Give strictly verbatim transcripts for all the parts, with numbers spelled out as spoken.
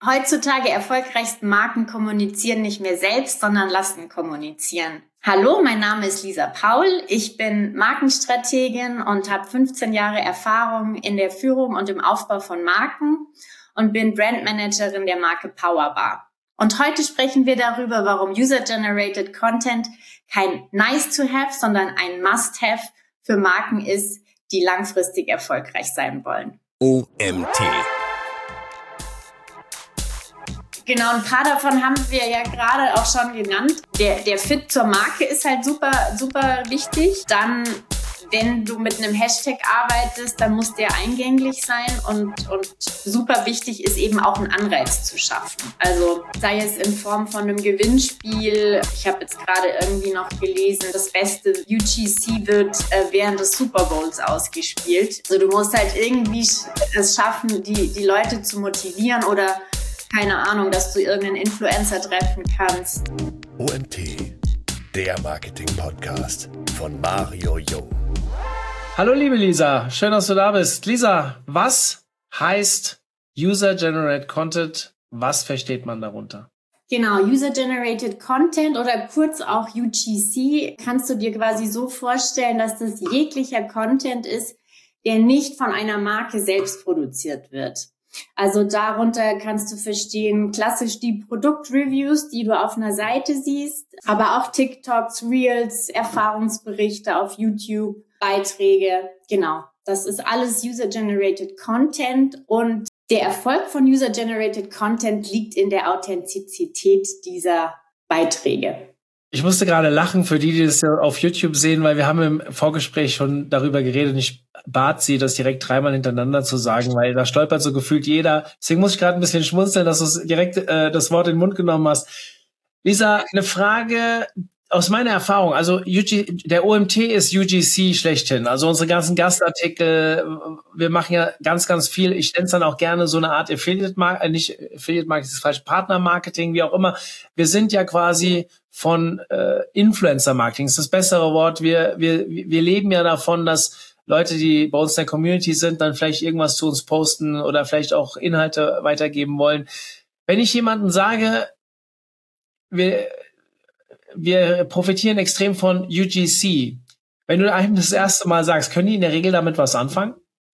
Heutzutage erfolgreichsten Marken kommunizieren nicht mehr selbst, sondern lassen kommunizieren. Hallo, mein Name ist Lisa Paul. Ich bin Markenstrategin und habe fünfzehn Jahre Erfahrung in der Führung und im Aufbau von Marken und bin Brandmanagerin der Marke Powerbar. Und heute sprechen wir darüber, warum User-Generated Content kein Nice-to-have, sondern ein Must-have für Marken ist, die langfristig erfolgreich sein wollen. O M T. Genau, ein paar davon haben wir ja gerade auch schon genannt. Der, der Fit zur Marke ist halt super, super wichtig. Dann, wenn du mit einem Hashtag arbeitest, dann muss der eingänglich sein und, und super wichtig ist eben auch einen Anreiz zu schaffen. Also sei es in Form von einem Gewinnspiel. Ich habe jetzt gerade irgendwie noch gelesen, das beste U G C wird äh, während des Super Bowls ausgespielt. Also du musst halt irgendwie es schaffen, die, die Leute zu motivieren oder keine Ahnung, dass du irgendeinen Influencer treffen kannst. O M T, der Marketing-Podcast von Mario Jung. Hallo liebe Lisa, schön, dass du da bist. Lisa, was heißt User-Generated Content? Was versteht man darunter? Genau, User-Generated Content oder kurz auch U G C kannst du dir quasi so vorstellen, dass das jeglicher Content ist, der nicht von einer Marke selbst produziert wird. Also darunter kannst du verstehen, klassisch die Produktreviews, die du auf einer Seite siehst, aber auch TikToks, Reels, Erfahrungsberichte auf YouTube, Beiträge. Genau, das ist alles User-Generated Content und der Erfolg von User-Generated Content liegt in der Authentizität dieser Beiträge. Ich musste gerade lachen für die, die das ja auf YouTube sehen, weil wir haben im Vorgespräch schon darüber geredet und ich bat sie, das direkt dreimal hintereinander zu sagen, weil da stolpert so gefühlt jeder. Deswegen muss ich gerade ein bisschen schmunzeln, dass du direkt äh, das Wort in den Mund genommen hast. Lisa, eine Frage aus meiner Erfahrung. Also U G, der O M T ist U G C schlechthin. Also unsere ganzen Gastartikel, wir machen ja ganz, ganz viel. Ich nenne es dann auch gerne so eine Art Affiliate-Marketing, äh, nicht Affiliate-Marketing, ist falsch, Partner-Marketing, wie auch immer. Wir sind ja quasi von äh, Influencer-Marketing, ist das bessere Wort. Wir, wir, wir leben ja davon, dass Leute, die bei uns in der Community sind, dann vielleicht irgendwas zu uns posten oder vielleicht auch Inhalte weitergeben wollen. Wenn ich jemandem sage, wir, wir profitieren extrem von U G C, wenn du einem das erste Mal sagst, können die in der Regel damit was anfangen?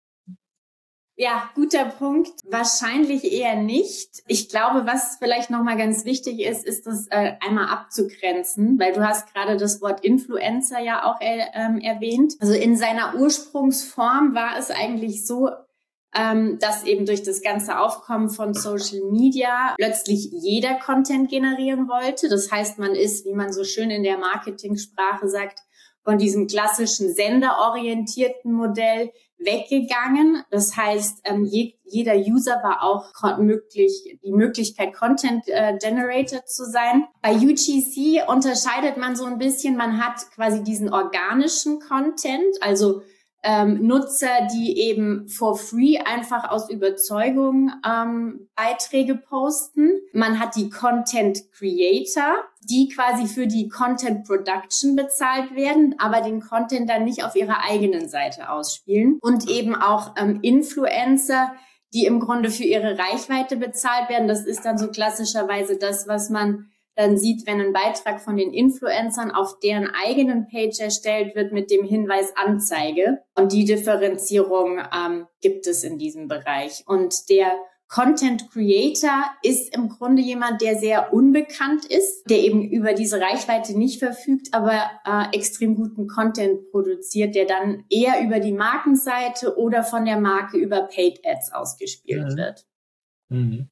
Ja, guter Punkt. Wahrscheinlich eher nicht. Ich glaube, was vielleicht nochmal ganz wichtig ist, ist das äh, einmal abzugrenzen, weil du hast gerade das Wort Influencer ja auch äh, ähm, erwähnt. Also in seiner Ursprungsform war es eigentlich so, ähm, dass eben durch das ganze Aufkommen von Social Media plötzlich jeder Content generieren wollte. Das heißt, man ist, wie man so schön in der Marketingsprache sagt, von diesem klassischen senderorientierten Modell weggegangen. Das heißt, ähm, je, jeder User war auch möglich, die Möglichkeit, Content äh, Generator zu sein. Bei U G C unterscheidet man so ein bisschen, man hat quasi diesen organischen Content, also ähm, Nutzer, die eben for free einfach aus Überzeugung ähm, Beiträge posten. Man hat die Content Creator, die quasi für die Content Production bezahlt werden, aber den Content dann nicht auf ihrer eigenen Seite ausspielen. Und eben auch ähm, Influencer, die im Grunde für ihre Reichweite bezahlt werden. Das ist dann so klassischerweise das, was man dann sieht, wenn ein Beitrag von den Influencern auf deren eigenen Page erstellt wird mit dem Hinweis Anzeige. Und die Differenzierung ähm, gibt es in diesem Bereich. Und der Content Creator ist im Grunde jemand, der sehr unbekannt ist, der eben über diese Reichweite nicht verfügt, aber äh, extrem guten Content produziert, der dann eher über die Markenseite oder von der Marke über Paid Ads ausgespielt mhm. wird. Mhm.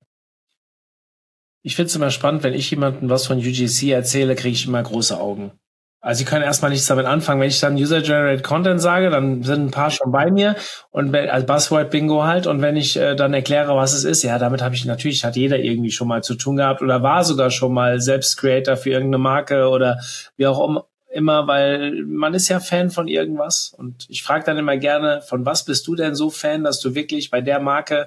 Ich finde es immer spannend, wenn ich jemandem was von U G C erzähle, kriege ich immer große Augen. Also sie können erstmal nichts damit anfangen. Wenn ich dann User-Generated Content sage, dann sind ein paar schon bei mir und als Buzzword-Bingo halt. Und wenn ich äh, dann erkläre, was es ist, ja, damit habe ich natürlich, hat jeder irgendwie schon mal zu tun gehabt oder war sogar schon mal selbst Creator für irgendeine Marke oder wie auch immer, weil man ist ja Fan von irgendwas. Und ich frage dann immer gerne, von was bist du denn so Fan, dass du wirklich bei der Marke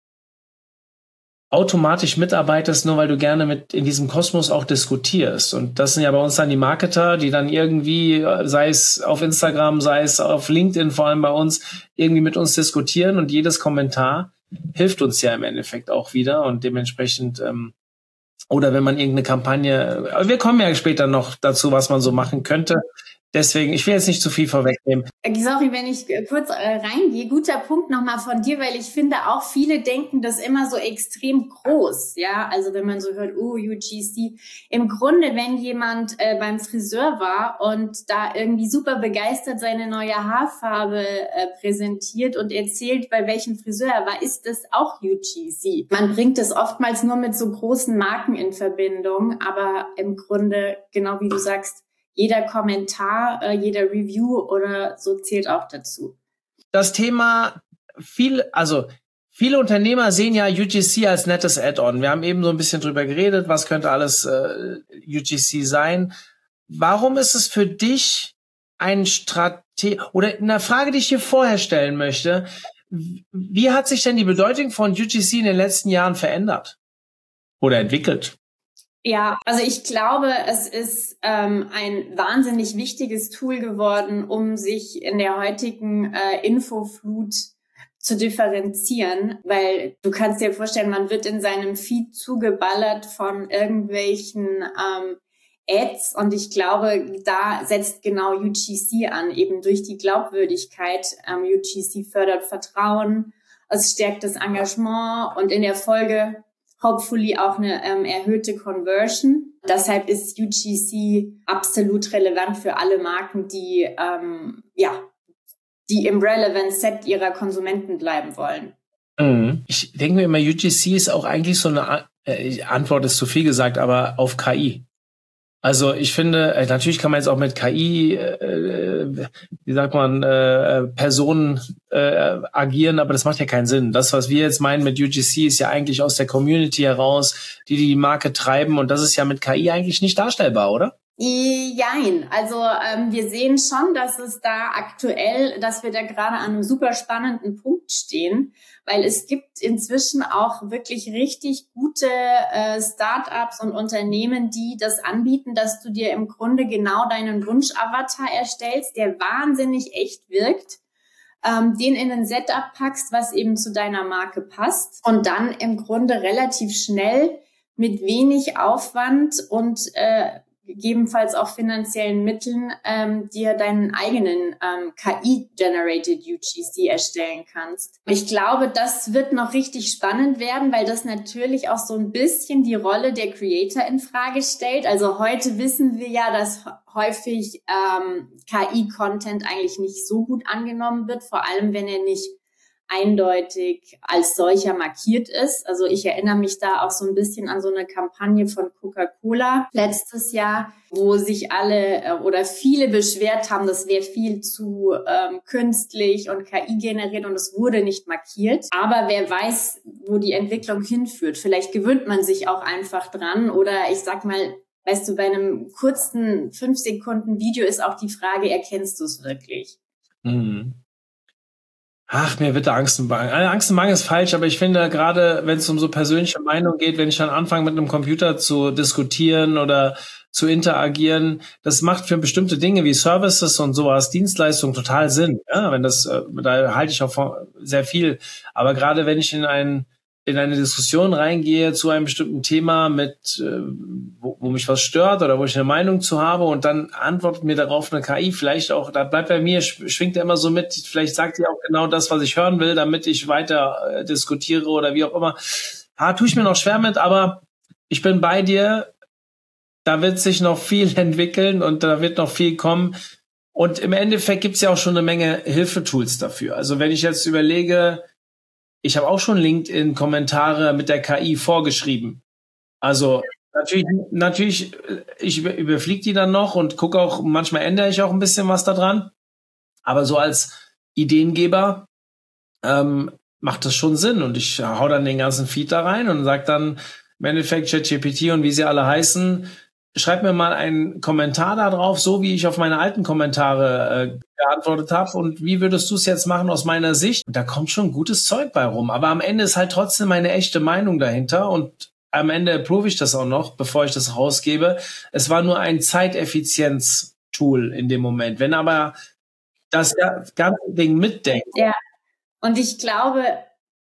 automatisch mitarbeitest, nur weil du gerne mit in diesem Kosmos auch diskutierst. Und das sind ja bei uns dann die Marketer, die dann irgendwie, sei es auf Instagram, sei es auf LinkedIn, vor allem bei uns, irgendwie mit uns diskutieren und jedes Kommentar hilft uns ja im Endeffekt auch wieder und dementsprechend, ähm, oder wenn man irgendeine Kampagne, wir kommen ja später noch dazu, was man so machen könnte. Deswegen, ich will jetzt nicht zu viel vorwegnehmen. Sorry, wenn ich kurz äh, reingehe. Guter Punkt nochmal von dir, weil ich finde auch viele denken das immer so extrem groß. Ja, also wenn man so hört, oh, U G C. Im Grunde, wenn jemand äh, beim Friseur war und da irgendwie super begeistert seine neue Haarfarbe äh, präsentiert und erzählt, bei welchem Friseur er war, ist das auch U G C. Man bringt es oftmals nur mit so großen Marken in Verbindung, aber im Grunde, genau wie du sagst, jeder Kommentar, äh, jeder Review oder so zählt auch dazu. Das Thema, viel, also viele Unternehmer sehen ja U G C als nettes Add-on. Wir haben eben so ein bisschen drüber geredet, was könnte alles äh, U G C sein. Warum ist es für dich ein Strategie, oder eine Frage, die ich hier vorher stellen möchte, wie hat sich denn die Bedeutung von U G C in den letzten Jahren verändert oder entwickelt? Ja, also ich glaube, es ist ähm, ein wahnsinnig wichtiges Tool geworden, um sich in der heutigen äh, Infoflut zu differenzieren, weil du kannst dir vorstellen, man wird in seinem Feed zugeballert von irgendwelchen ähm, Ads und ich glaube, da setzt genau U G C an, eben durch die Glaubwürdigkeit. Ähm, U G C fördert Vertrauen, es stärkt das Engagement und in der Folge hopefully auch eine ähm, erhöhte Conversion. Deshalb ist U G C absolut relevant für alle Marken, die ähm, ja, die im Relevant Set ihrer Konsumenten bleiben wollen. Mhm. Ich denke mir immer, U G C ist auch eigentlich so eine äh, Antwort ist zu viel gesagt, aber auf K I. Also ich finde, äh, natürlich kann man jetzt auch mit K I, äh, wie sagt man, äh, Personen äh, agieren, aber das macht ja keinen Sinn. Das, was wir jetzt meinen mit U G C, ist ja eigentlich aus der Community heraus, die die Marke treiben und das ist ja mit K I eigentlich nicht darstellbar, oder? Jein, also ähm, wir sehen schon, dass es da aktuell, dass wir da gerade an einem super spannenden Punkt stehen, weil es gibt inzwischen auch wirklich richtig gute äh, Startups und Unternehmen, die das anbieten, dass du dir im Grunde genau deinen Wunsch-Avatar erstellst, der wahnsinnig echt wirkt, ähm, den in ein Setup packst, was eben zu deiner Marke passt und dann im Grunde relativ schnell mit wenig Aufwand und äh, gegebenenfalls auch finanziellen Mitteln ähm, dir deinen eigenen ähm, K I-generated U G C erstellen kannst. Ich glaube, das wird noch richtig spannend werden, weil das natürlich auch so ein bisschen die Rolle der Creator in Frage stellt. Also heute wissen wir ja, dass häufig ähm, K I-Content eigentlich nicht so gut angenommen wird, vor allem wenn er nicht eindeutig als solcher markiert ist. Also ich erinnere mich da auch so ein bisschen an so eine Kampagne von Coca-Cola letztes Jahr, wo sich alle äh, oder viele beschwert haben, das wäre viel zu ähm, künstlich und K I generiert und es wurde nicht markiert. Aber wer weiß, wo die Entwicklung hinführt. Vielleicht gewöhnt man sich auch einfach dran oder ich sag mal, weißt du, bei einem kurzen fünf Sekunden Video ist auch die Frage, erkennst du es wirklich? Mhm. Ach, mir wird da Angst und Bange. Angst und Bange ist falsch, aber ich finde, gerade wenn es um so persönliche Meinung geht, wenn ich dann anfange, mit einem Computer zu diskutieren oder zu interagieren, das macht für bestimmte Dinge wie Services und sowas, Dienstleistungen total Sinn. Ja, wenn das, da halte ich auch von sehr viel. Aber gerade wenn ich in ein in eine Diskussion reingehe zu einem bestimmten Thema mit, äh, wo, wo mich was stört oder wo ich eine Meinung zu habe und dann antwortet mir darauf eine K I, vielleicht auch, da bleibt bei mir, schwingt er immer so mit, vielleicht sagt sie auch genau das, was ich hören will, damit ich weiter äh, diskutiere oder wie auch immer. Ah, tue ich mir noch schwer mit, aber ich bin bei dir, da wird sich noch viel entwickeln und da wird noch viel kommen. Und im Endeffekt gibt's ja auch schon eine Menge Hilfetools dafür. Also wenn ich jetzt überlege, ich habe auch schon LinkedIn-Kommentare mit der K I vorgeschrieben. Also natürlich, natürlich, ich überfliege die dann noch und gucke auch, manchmal ändere ich auch ein bisschen was da dran. Aber so als Ideengeber ähm, macht das schon Sinn. Und ich hau dann den ganzen Feed da rein und sage dann im Endeffekt ChatGPT und wie sie alle heißen, schreib mir mal einen Kommentar da drauf, so wie ich auf meine alten Kommentare äh, geantwortet habe. Und wie würdest du es jetzt machen aus meiner Sicht? Und da kommt schon gutes Zeug bei rum. Aber am Ende ist halt trotzdem meine echte Meinung dahinter. Und am Ende approve ich das auch noch, bevor ich das rausgebe. Es war nur ein Zeiteffizienz-Tool in dem Moment. Wenn aber das ganze Ding mitdenkt. Ja, und ich glaube,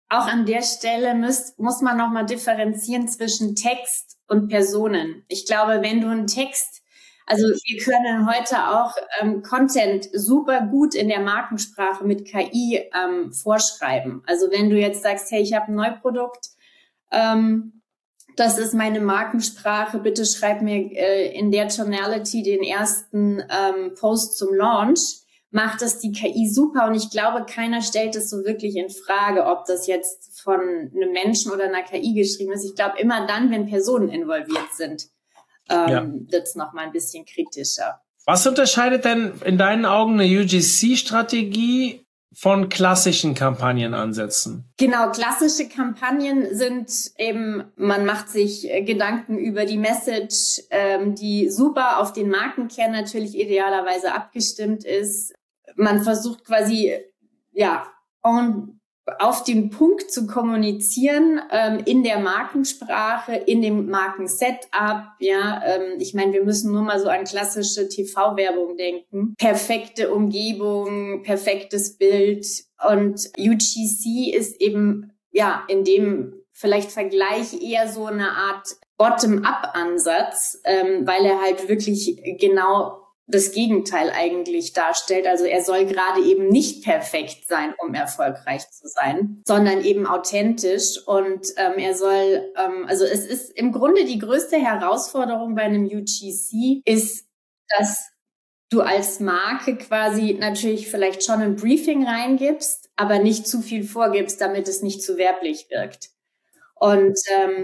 auch an der Stelle muss, muss man nochmal differenzieren zwischen Text und Personen. Ich glaube, wenn du einen Text, also wir können heute auch ähm, Content super gut in der Markensprache mit K I ähm, vorschreiben. Also wenn du jetzt sagst, hey, ich habe ein Neuprodukt, ähm, das ist meine Markensprache, bitte schreib mir äh, in der Tonality den ersten ähm, Post zum Launch, macht das die K I super. Und ich glaube, keiner stellt es so wirklich in Frage, ob das jetzt von einem Menschen oder einer K I geschrieben ist. Ich glaube, immer dann, wenn Personen involviert sind, ähm, ja. wird es noch mal ein bisschen kritischer. Was unterscheidet denn in deinen Augen eine U G C-Strategie von klassischen Kampagnenansätzen? Genau, klassische Kampagnen sind eben, man macht sich Gedanken über die Message, ähm, die super auf den Markenkern natürlich idealerweise abgestimmt ist. Man versucht quasi, ja, on, auf den Punkt zu kommunizieren, ähm, in der Markensprache, in dem Markensetup, ja, ähm, ich meine, wir müssen nur mal so an klassische T V-Werbung denken. Perfekte Umgebung, perfektes Bild und U G C ist eben, ja, in dem vielleicht Vergleich eher so eine Art Bottom-up-Ansatz, ähm, weil er halt wirklich genau das Gegenteil eigentlich darstellt. Also er soll gerade eben nicht perfekt sein, um erfolgreich zu sein, sondern eben authentisch. Und ähm, er soll, ähm, also es ist im Grunde die größte Herausforderung bei einem U G C ist, dass du als Marke quasi natürlich vielleicht schon ein Briefing reingibst, aber nicht zu viel vorgibst, damit es nicht zu werblich wirkt. Und ähm,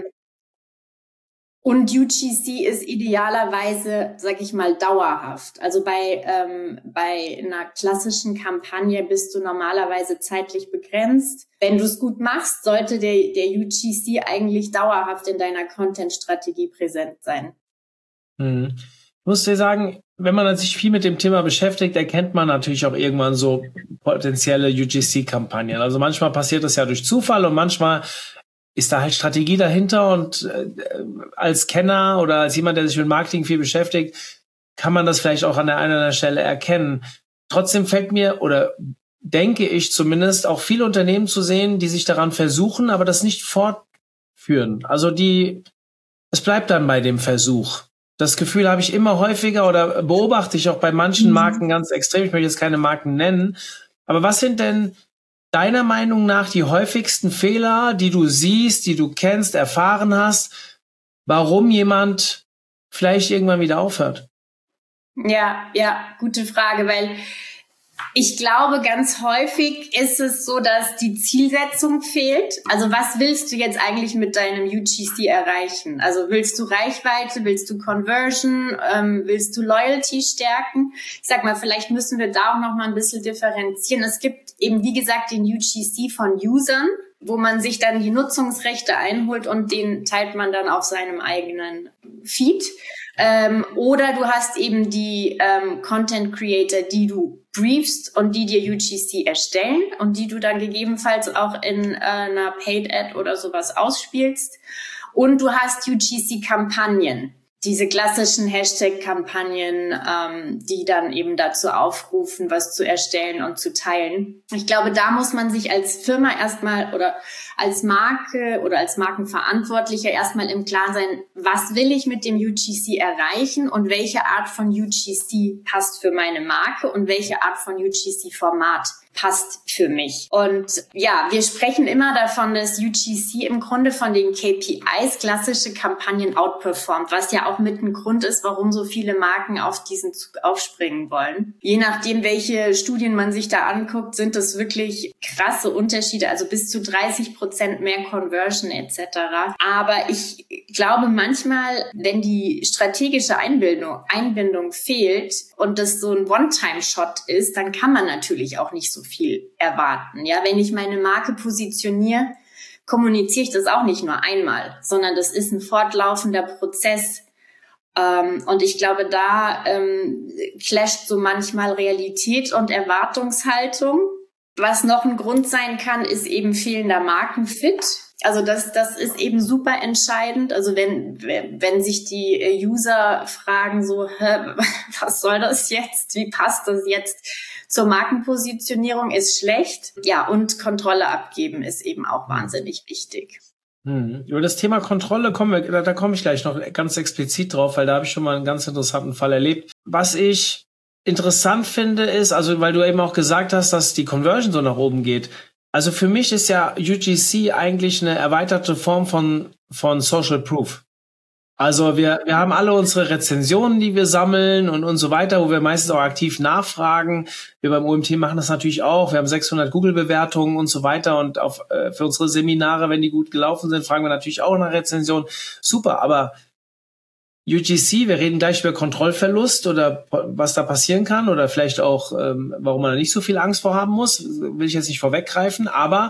Und U G C ist idealerweise, sag ich mal, dauerhaft. Also bei ähm, bei einer klassischen Kampagne bist du normalerweise zeitlich begrenzt. Wenn du es gut machst, sollte der der U G C eigentlich dauerhaft in deiner Content-Strategie präsent sein. Hm. Ich muss dir sagen, wenn man sich viel mit dem Thema beschäftigt, erkennt man natürlich auch irgendwann so potenzielle U G C-Kampagnen. Also manchmal passiert das ja durch Zufall und manchmal ist da halt Strategie dahinter und äh, als Kenner oder als jemand, der sich mit Marketing viel beschäftigt, kann man das vielleicht auch an der einen oder anderen Stelle erkennen. Trotzdem fällt mir oder denke ich zumindest auch viele Unternehmen zu sehen, die sich daran versuchen, aber das nicht fortführen. Also die, es bleibt dann bei dem Versuch. Das Gefühl habe ich immer häufiger oder beobachte ich auch bei manchen Marken ganz extrem. Ich möchte jetzt keine Marken nennen, aber was sind denn deiner Meinung nach die häufigsten Fehler, die du siehst, die du kennst, erfahren hast, warum jemand vielleicht irgendwann wieder aufhört? Ja, ja, gute Frage, weil ich glaube, ganz häufig ist es so, dass die Zielsetzung fehlt. Also was willst du jetzt eigentlich mit deinem U G C erreichen? Also willst du Reichweite, willst du Conversion, ähm, willst du Loyalty stärken? Ich sag mal, vielleicht müssen wir da auch noch mal ein bisschen differenzieren. Es gibt eben, wie gesagt, den U G C von Usern, wo man sich dann die Nutzungsrechte einholt und den teilt man dann auf seinem eigenen Feed. Ähm, oder du hast eben die ähm, Content Creator, die du briefst und die dir U G C erstellen und die du dann gegebenenfalls auch in äh, einer Paid Ad oder sowas ausspielst. Und du hast U G C-Kampagnen, diese klassischen Hashtag-Kampagnen, ähm, die dann eben dazu aufrufen, was zu erstellen und zu teilen. Ich glaube, da muss man sich als Firma erstmal oder als Marke oder als Markenverantwortlicher erstmal im Klaren sein, was will ich mit dem U G C erreichen und welche Art von U G C passt für meine Marke und welche Art von U G C-Format passt für mich. Und ja, wir sprechen immer davon, dass U G C im Grunde von den K P Is klassische Kampagnen outperformt, was ja auch mit ein Grund ist, warum so viele Marken auf diesen Zug aufspringen wollen. Je nachdem, welche Studien man sich da anguckt, sind das wirklich krasse Unterschiede, also bis zu dreißig Prozent mehr Conversion et cetera. Aber ich glaube manchmal, wenn die strategische Einbindung, Einbindung fehlt und das so ein One-Time-Shot ist, dann kann man natürlich auch nicht so viel erwarten. Ja, wenn ich meine Marke positioniere, kommuniziere ich das auch nicht nur einmal, sondern das ist ein fortlaufender Prozess. Ähm, und ich glaube, da ähm, clasht so manchmal Realität und Erwartungshaltung. Was noch ein Grund sein kann, ist eben fehlender Markenfit. Also das, das ist eben super entscheidend. Also wenn, wenn sich die User fragen so, hä, was soll das jetzt? Wie passt das jetzt zur Markenpositionierung? Ist schlecht. Ja, und Kontrolle abgeben ist eben auch wahnsinnig wichtig. Hm. Über das Thema Kontrolle kommen wir, da, da komme ich gleich noch ganz explizit drauf, weil da habe ich schon mal einen ganz interessanten Fall erlebt. Was ich interessant finde ist, also weil du eben auch gesagt hast, dass die Conversion so nach oben geht. Also für mich ist ja U G C eigentlich eine erweiterte Form von von Social Proof. Also wir wir haben alle unsere Rezensionen, die wir sammeln und und so weiter, wo wir meistens auch aktiv nachfragen. Wir beim O M T machen das natürlich auch. Wir haben sechshundert Google-Bewertungen und so weiter und auf äh, für unsere Seminare, wenn die gut gelaufen sind, fragen wir natürlich auch nach Rezensionen. Super, aber U G C, wir reden gleich über Kontrollverlust oder was da passieren kann oder vielleicht auch, ähm, warum man da nicht so viel Angst vor haben muss, will ich jetzt nicht vorweggreifen, aber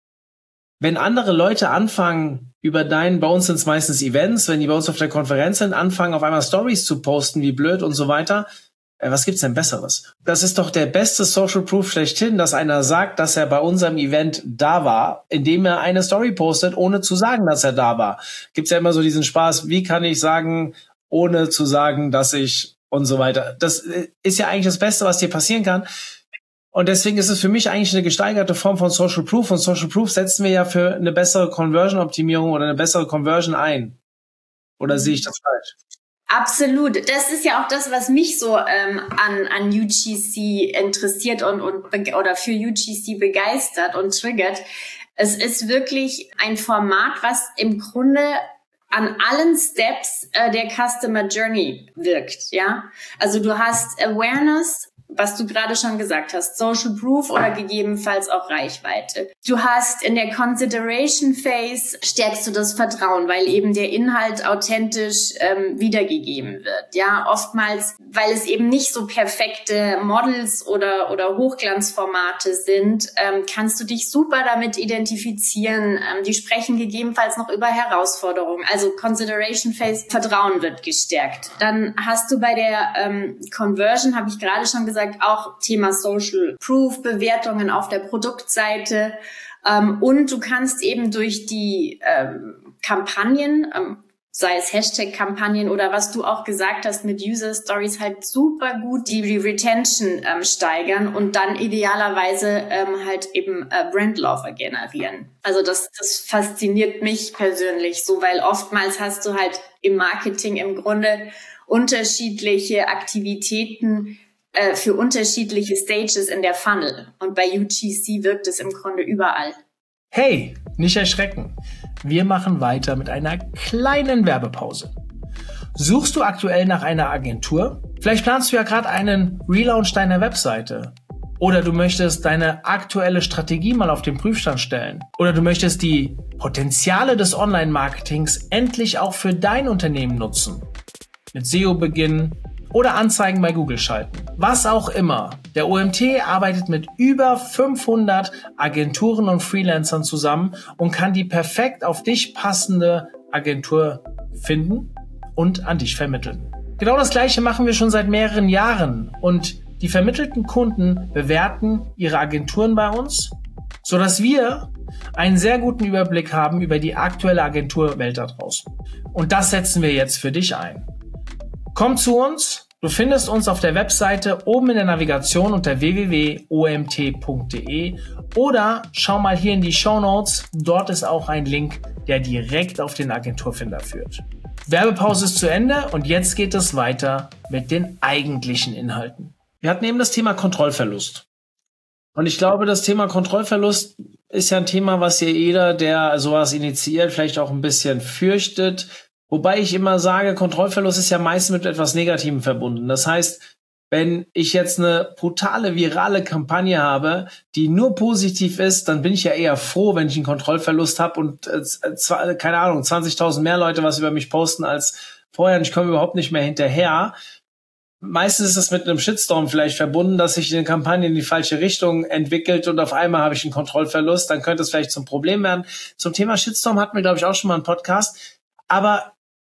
wenn andere Leute anfangen, über deinen, bei uns sind es meistens Events, wenn die bei uns auf der Konferenz sind, anfangen auf einmal Stories zu posten, wie blöd und so weiter, äh, was gibt's denn Besseres? Das ist doch der beste Social Proof schlechthin, dass einer sagt, dass er bei unserem Event da war, indem er eine Story postet, ohne zu sagen, dass er da war. Gibt's ja immer so diesen Spaß, wie kann ich sagen, ohne zu sagen, dass ich und so weiter. Das ist ja eigentlich das Beste, was dir passieren kann. Und deswegen ist es für mich eigentlich eine gesteigerte Form von Social Proof. Und Social Proof setzen wir ja für eine bessere Conversion-Optimierung oder eine bessere Conversion ein. Oder sehe ich das falsch? Absolut. Das ist ja auch das, was mich so ähm, an an U G C interessiert und und oder für U G C begeistert und triggert. Es ist wirklich ein Format, was im Grunde an allen Steps äh, der Customer Journey wirkt, ja. Also du hast Awareness, was du gerade schon gesagt hast, Social Proof oder gegebenenfalls auch Reichweite. Du hast in der Consideration Phase stärkst du das Vertrauen, weil eben der Inhalt authentisch ähm, wiedergegeben wird. Ja, oftmals, weil es eben nicht so perfekte Models oder oder Hochglanzformate sind, ähm, kannst du dich super damit identifizieren. Ähm, die sprechen gegebenenfalls noch über Herausforderungen. Also Consideration Phase, Vertrauen wird gestärkt. Dann hast du bei der ähm, Conversion, habe ich gerade schon gesagt, auch Thema Social Proof, Bewertungen auf der Produktseite. Ähm, und du kannst eben durch die ähm, Kampagnen, ähm, sei es Hashtag-Kampagnen oder was du auch gesagt hast mit User Stories, halt super gut die, die Retention ähm, steigern und dann idealerweise ähm, halt eben äh, Brand Love generieren. Also das, das fasziniert mich persönlich so, weil oftmals hast du halt im Marketing im Grunde unterschiedliche Aktivitäten äh, für unterschiedliche Stages in der Funnel. Und bei U G C wirkt es im Grunde überall. Hey, nicht erschrecken. Wir machen weiter mit einer kleinen Werbepause. Suchst du aktuell nach einer Agentur? Vielleicht planst du ja gerade einen Relaunch deiner Webseite. Oder du möchtest deine aktuelle Strategie mal auf den Prüfstand stellen. Oder du möchtest die Potenziale des Online-Marketings endlich auch für dein Unternehmen nutzen. Mit S E O beginnen oder Anzeigen bei Google schalten. Was auch immer. Der O M T arbeitet mit über fünfhundert Agenturen und Freelancern zusammen und kann die perfekt auf dich passende Agentur finden und an dich vermitteln. Genau das Gleiche machen wir schon seit mehreren Jahren und die vermittelten Kunden bewerten ihre Agenturen bei uns, sodass wir einen sehr guten Überblick haben über die aktuelle Agenturwelt da draußen. Und das setzen wir jetzt für dich ein. Komm zu uns, du findest uns auf der Webseite oben in der Navigation unter w w w punkt o m t punkt d e oder schau mal hier in die Shownotes, dort ist auch ein Link, der direkt auf den Agenturfinder führt. Werbepause ist zu Ende und jetzt geht es weiter mit den eigentlichen Inhalten. Wir hatten eben das Thema Kontrollverlust. Und ich glaube, das Thema Kontrollverlust ist ja ein Thema, was ja jeder, der sowas initiiert, vielleicht auch ein bisschen fürchtet. Wobei ich immer sage, Kontrollverlust ist ja meistens mit etwas Negativem verbunden. Das heißt, wenn ich jetzt eine brutale, virale Kampagne habe, die nur positiv ist, dann bin ich ja eher froh, wenn ich einen Kontrollverlust habe und, äh, keine Ahnung, zwanzigtausend mehr Leute was über mich posten als vorher und ich komme überhaupt nicht mehr hinterher. Meistens ist es mit einem Shitstorm vielleicht verbunden, dass sich eine Kampagne in die falsche Richtung entwickelt und auf einmal habe ich einen Kontrollverlust. Dann könnte es vielleicht zum Problem werden. Zum Thema Shitstorm hatten wir, glaube ich, auch schon mal einen Podcast. Aber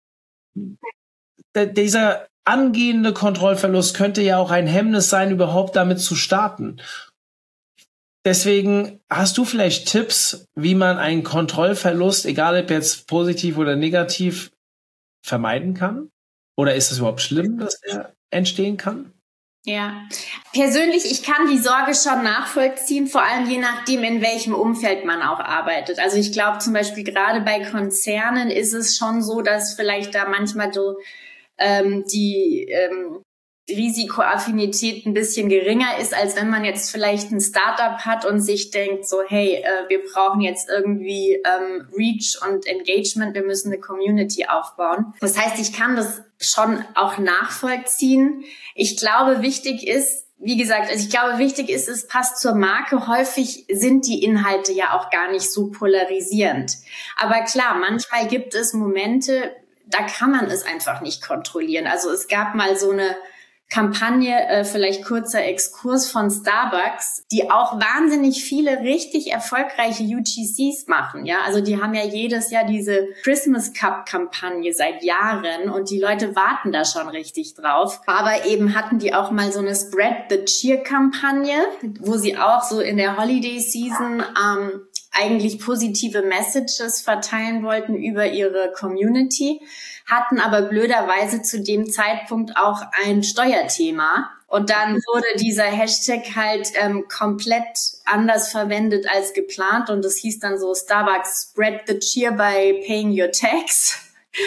dieser angehende Kontrollverlust könnte ja auch ein Hemmnis sein, überhaupt damit zu starten. deswegen hast du vielleicht Tipps, wie man einen Kontrollverlust, egal ob jetzt positiv oder negativ, vermeiden kann? Oder ist es überhaupt schlimm, dass er entstehen kann? Ja, persönlich, ich kann die Sorge schon nachvollziehen, vor allem je nachdem, in welchem Umfeld man auch arbeitet. Also ich glaube zum Beispiel gerade bei Konzernen ist es schon so, dass vielleicht da manchmal so ähm, die ähm, Risikoaffinität ein bisschen geringer ist, als wenn man jetzt vielleicht ein Startup hat und sich denkt so, hey, äh, wir brauchen jetzt irgendwie ähm, Reach und Engagement, wir müssen eine Community aufbauen. Das heißt, ich kann das schon auch nachvollziehen. Ich glaube, wichtig ist, wie gesagt, also ich glaube, wichtig ist, es passt zur Marke. Häufig sind die Inhalte ja auch gar nicht so polarisierend. Aber klar, manchmal gibt es Momente, da kann man es einfach nicht kontrollieren. Also es gab mal so eine Kampagne, äh, vielleicht kurzer Exkurs von Starbucks, die auch wahnsinnig viele richtig erfolgreiche U G Cs machen, ja. Also die haben ja jedes Jahr diese Christmas Cup Kampagne seit Jahren und die Leute warten da schon richtig drauf. Aber eben hatten die auch mal so eine Spread the Cheer Kampagne, wo sie auch so in der Holiday Season ähm, eigentlich positive Messages verteilen wollten über ihre Community, hatten aber blöderweise zu dem Zeitpunkt auch ein Steuerthema. Und dann wurde dieser Hashtag halt ähm, komplett anders verwendet als geplant. Und das hieß dann so, Starbucks spread the cheer by paying your tax.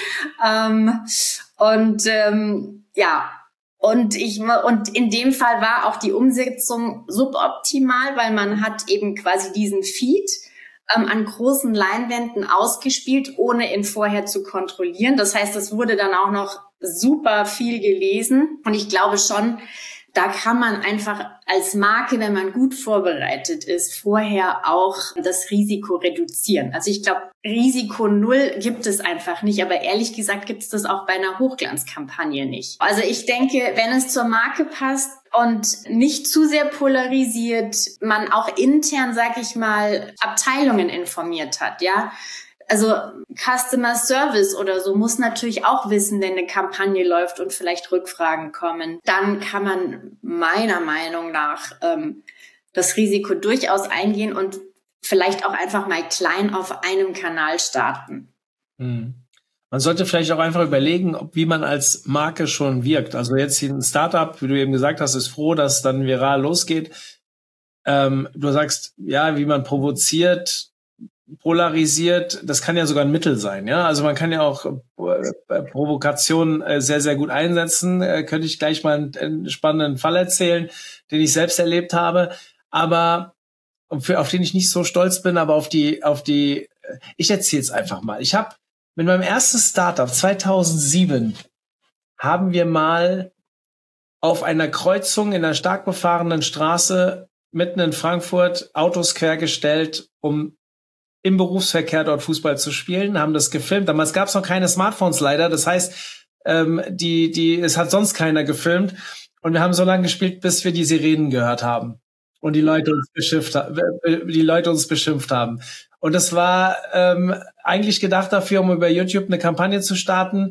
ähm, und ähm, ja, und ich und in dem Fall war auch die Umsetzung suboptimal, weil man hat eben quasi diesen Feed ähm, an großen Leinwänden ausgespielt, ohne ihn vorher zu kontrollieren. Das heißt, es wurde dann auch noch super viel gelesen. Und ich glaube schon, da kann man einfach als Marke, wenn man gut vorbereitet ist, vorher auch das Risiko reduzieren. Also ich glaube, Risiko null gibt es einfach nicht. Aber ehrlich gesagt gibt es das auch bei einer Hochglanzkampagne nicht. Also ich denke, wenn es zur Marke passt und nicht zu sehr polarisiert, man auch intern, sag ich mal, Abteilungen informiert hat, ja. Also Customer Service oder so muss natürlich auch wissen, wenn eine Kampagne läuft und vielleicht Rückfragen kommen. Dann kann man meiner Meinung nach ähm, das Risiko durchaus eingehen und vielleicht auch einfach mal klein auf einem Kanal starten. Hm. Man sollte vielleicht auch einfach überlegen, ob, wie man als Marke schon wirkt. Also jetzt hier ein Startup, wie du eben gesagt hast, ist froh, dass es dann viral losgeht. Ähm, du sagst, ja, wie man provoziert, polarisiert, das kann ja sogar ein Mittel sein, ja. Also man kann ja auch äh, Provokation äh, sehr, sehr gut einsetzen. Äh, könnte ich gleich mal einen, einen spannenden Fall erzählen, den ich selbst erlebt habe, aber für, auf den ich nicht so stolz bin, aber auf die, auf die, ich erzähle es einfach mal. Ich habe mit meinem ersten Startup zweitausendsieben haben wir mal auf einer Kreuzung in einer stark befahrenen Straße mitten in Frankfurt Autos quergestellt, um im Berufsverkehr dort Fußball zu spielen, haben das gefilmt. Damals gab es noch keine Smartphones leider. Das heißt, ähm, die, die, es hat sonst keiner gefilmt. Und wir haben so lange gespielt, bis wir die Sirenen gehört haben und die Leute uns beschimpft, die Leute uns beschimpft haben. Und das war ähm, eigentlich gedacht dafür, um über YouTube eine Kampagne zu starten.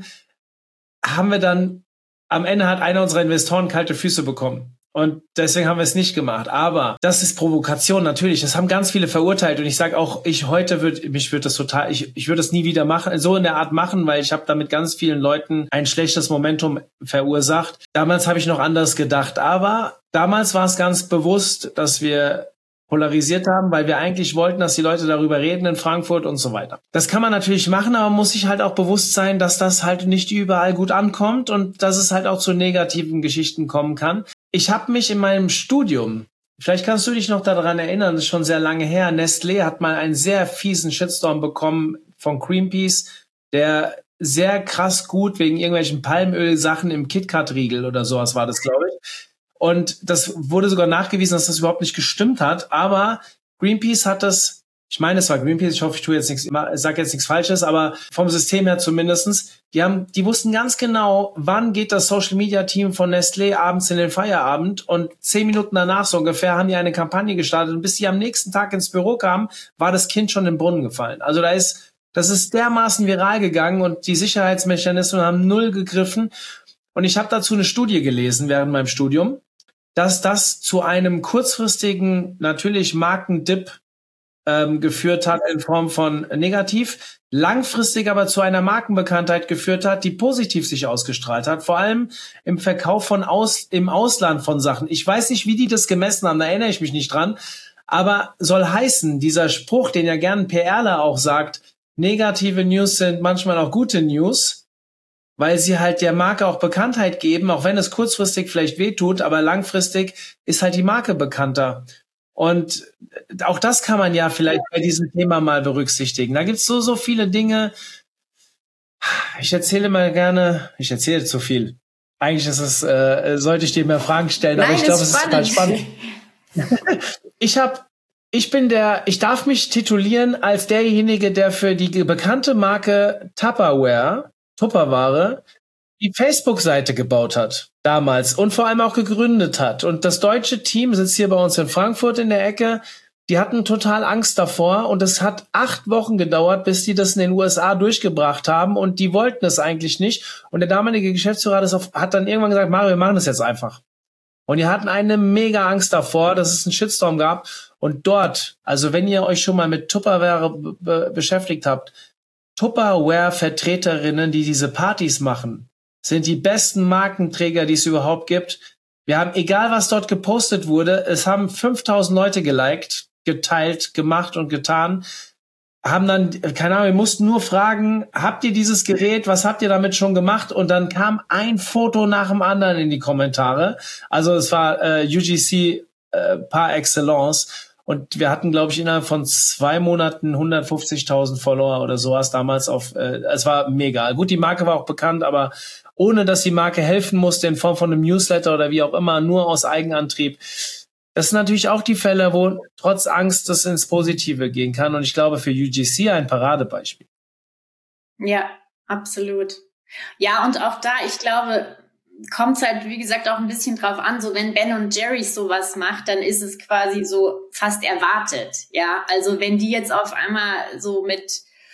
Haben wir dann, am Ende hat einer unserer Investoren kalte Füße bekommen. Und deswegen haben wir es nicht gemacht. Aber das ist Provokation, natürlich. Das haben ganz viele verurteilt. Und ich sage auch, ich heute würde, mich würde das total, ich, ich würde es nie wieder machen, so in der Art machen, weil ich habe damit ganz vielen Leuten ein schlechtes Momentum verursacht. Damals habe ich noch anders gedacht. Aber damals war es ganz bewusst, dass wir polarisiert haben, weil wir eigentlich wollten, dass die Leute darüber reden in Frankfurt und so weiter. Das kann man natürlich machen, aber man muss sich halt auch bewusst sein, dass das halt nicht überall gut ankommt und dass es halt auch zu negativen Geschichten kommen kann. Ich habe mich in meinem Studium, vielleicht kannst du dich noch daran erinnern, das ist schon sehr lange her, Nestlé hat mal einen sehr fiesen Shitstorm bekommen von Greenpeace, der sehr krass gut wegen irgendwelchen Palmöl-Sachen im KitKat-Riegel oder sowas war das, glaube ich. Und das wurde sogar nachgewiesen, dass das überhaupt nicht gestimmt hat. Aber Greenpeace hat das, ich meine, es war Greenpeace, ich hoffe, ich tue jetzt nichts, ich sage jetzt nichts Falsches, aber vom System her zumindestens, die haben, die wussten ganz genau, wann geht das Social-Media-Team von Nestlé abends in den Feierabend und zehn Minuten danach so ungefähr haben die eine Kampagne gestartet und bis die am nächsten Tag ins Büro kamen, war das Kind schon im Brunnen gefallen. Also da ist, das ist dermaßen viral gegangen und die Sicherheitsmechanismen haben null gegriffen. Und ich habe dazu eine Studie gelesen während meinem Studium. dass das zu einem kurzfristigen, natürlich Markendip ähm, geführt hat in Form von negativ, langfristig aber zu einer Markenbekanntheit geführt hat, die positiv sich ausgestrahlt hat, vor allem im Verkauf von aus, im Ausland von Sachen. Ich weiß nicht, wie die das gemessen haben, da erinnere ich mich nicht dran, aber soll heißen, dieser Spruch, den ja gern PRler auch sagt, negative News sind manchmal auch gute News, weil sie halt der Marke auch Bekanntheit geben, auch wenn es kurzfristig vielleicht wehtut, aber langfristig ist halt die Marke bekannter. Und auch das kann man ja vielleicht bei diesem Thema mal berücksichtigen. Da gibt's so, so viele Dinge. Ich erzähle mal gerne, ich erzähle zu viel. Eigentlich ist es, äh, sollte ich dir mehr Fragen stellen, Nein, aber ich glaube, es ist total spannend. Ich hab, ich bin der, ich darf mich titulieren als derjenige, der für die bekannte Marke Tupperware, Tupperware, die Facebook-Seite gebaut hat, damals, und vor allem auch gegründet hat. Und das deutsche Team sitzt hier bei uns in Frankfurt in der Ecke, die hatten total Angst davor und es hat acht Wochen gedauert, bis die das in den U S A durchgebracht haben und die wollten es eigentlich nicht. Und der damalige Geschäftsführer hat, das auf, hat dann irgendwann gesagt, Mario, wir machen das jetzt einfach. Und die hatten eine mega Angst davor, dass es einen Shitstorm gab. Und dort, also wenn ihr euch schon mal mit Tupperware be- beschäftigt habt, Tupperware-Vertreterinnen, die diese Partys machen, sind die besten Markenträger, die es überhaupt gibt. Wir haben, egal was dort gepostet wurde, es haben fünftausend Leute geliked, geteilt, gemacht und getan, haben dann, keine Ahnung, wir mussten nur fragen, habt ihr dieses Gerät, was habt ihr damit schon gemacht? Und dann kam ein Foto nach dem anderen in die Kommentare. Also es war äh, U G C äh, par excellence. Und wir hatten, glaube ich, innerhalb von zwei Monaten hundertfünfzigtausend Follower oder sowas damals auf, äh, es war mega. Gut, die Marke war auch bekannt, aber ohne, dass die Marke helfen musste in Form von einem Newsletter oder wie auch immer, nur aus Eigenantrieb. Das sind natürlich auch die Fälle, wo trotz Angst das ins Positive gehen kann. Und ich glaube, für U G C ein Paradebeispiel. Ja, absolut. Ja, und auch da, ich glaube, kommt es halt, wie gesagt, auch ein bisschen drauf an, so wenn Ben und Jerry's sowas macht, dann ist es quasi so fast erwartet, ja. Also wenn die jetzt auf einmal so mit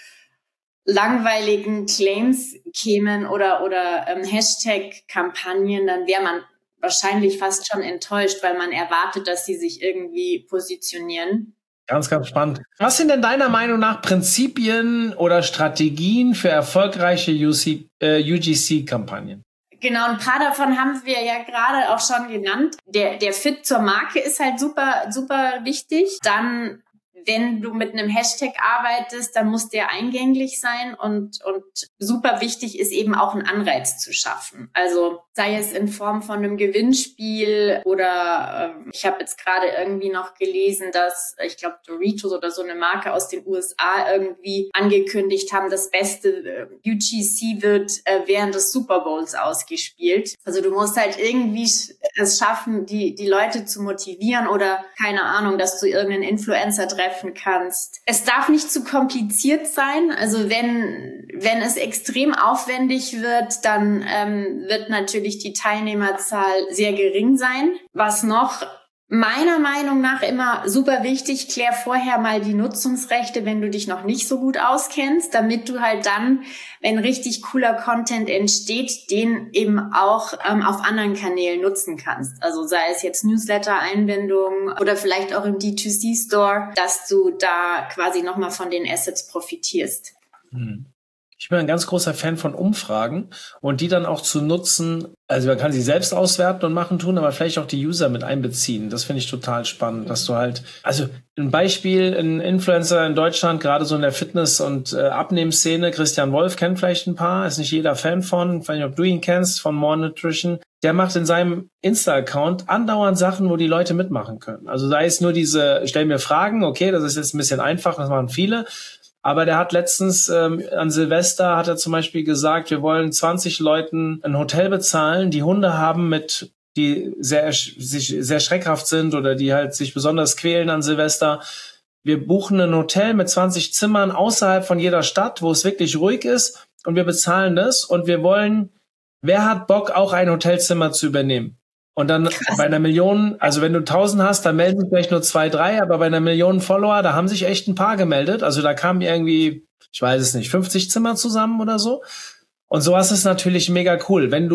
langweiligen Claims kämen oder oder ähm, Hashtag-Kampagnen, dann wäre man wahrscheinlich fast schon enttäuscht, weil man erwartet, dass sie sich irgendwie positionieren. Ganz, ganz spannend. Was sind denn deiner Meinung nach Prinzipien oder Strategien für erfolgreiche U G C-Kampagnen? Genau, ein paar davon haben wir ja gerade auch schon genannt. Der, der Fit zur Marke ist halt super, super wichtig. Dann, wenn du mit einem Hashtag arbeitest, dann muss der eingänglich sein und, und super wichtig ist eben auch einen Anreiz zu schaffen. Also sei es in Form von einem Gewinnspiel oder äh, ich habe jetzt gerade irgendwie noch gelesen, dass, ich glaube, Doritos oder so eine Marke aus den U S A irgendwie angekündigt haben, das beste äh, U G C wird äh, während des Super Bowls ausgespielt. Also du musst halt irgendwie es schaffen, die, die Leute zu motivieren oder, keine Ahnung, dass du irgendeinen Influencer treffen kannst. Es darf nicht zu kompliziert sein. Also wenn, wenn es extrem aufwendig wird, dann ähm, wird natürlich die Teilnehmerzahl sehr gering sein. Was noch? Meiner Meinung nach immer super wichtig, klär vorher mal die Nutzungsrechte, wenn du dich noch nicht so gut auskennst, damit du halt dann, wenn richtig cooler Content entsteht, den eben auch ähm, auf anderen Kanälen nutzen kannst. Also sei es jetzt Newsletter-Einbindung oder vielleicht auch im D zwei C-Store, dass du da quasi nochmal von den Assets profitierst. Hm. Ich bin ein ganz großer Fan von Umfragen und die dann auch zu nutzen, also man kann sie selbst auswerten und machen tun, aber vielleicht auch die User mit einbeziehen. Das finde ich total spannend, dass du halt, also ein Beispiel, ein Influencer in Deutschland, gerade so in der Fitness- und äh, Abnehmszene, Christian Wolf kennt vielleicht ein paar, ist nicht jeder Fan von, ich weiß nicht, ob du ihn kennst, von More Nutrition. Der macht in seinem Insta-Account andauernd Sachen, wo die Leute mitmachen können. Also sei es nur diese, stell mir Fragen, okay, das ist jetzt ein bisschen einfach, das machen viele. Aber der hat letztens ähm, an Silvester hat er zum Beispiel gesagt, wir wollen zwanzig Leuten ein Hotel bezahlen, die Hunde haben, mit die sehr sich sehr schreckhaft sind oder die halt sich besonders quälen an Silvester. Wir buchen ein Hotel mit zwanzig Zimmern außerhalb von jeder Stadt, wo es wirklich ruhig ist, und wir bezahlen das und wir wollen, wer hat Bock, auch ein Hotelzimmer zu übernehmen? Und dann Krass. Bei einer Million, also wenn du tausend hast, dann melden sich vielleicht nur zwei, drei, aber bei einer Million Follower, da haben sich echt ein paar gemeldet. Also da kamen irgendwie, ich weiß es nicht, fünfzig Zimmer zusammen oder so. Und sowas ist natürlich mega cool. Wenn du